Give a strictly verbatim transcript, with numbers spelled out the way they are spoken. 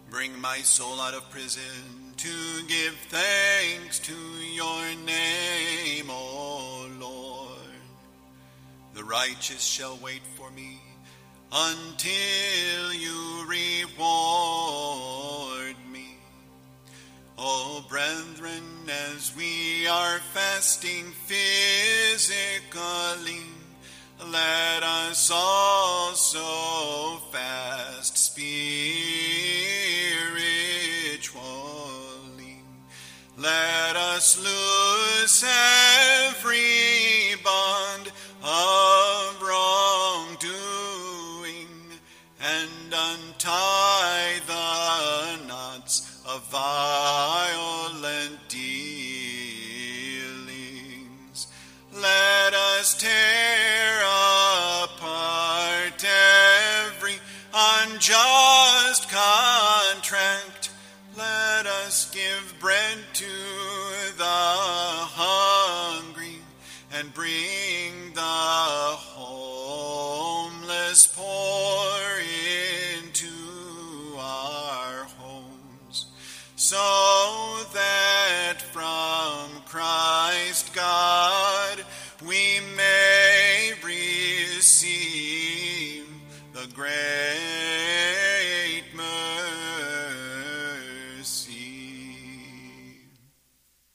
Bring my soul out of prison to give thanks to your name, O Lord. The righteous shall wait for me until you reward me. O brethren, as we are fasting physically, let us also fast spiritually. Let us loose every bond of wrongdoing and untie the knots of violent dealings. Let us tear apart every unjust contract. Let us give bread to the hungry and bring the homeless poor into our homes, so that from Christ God we may receive the grace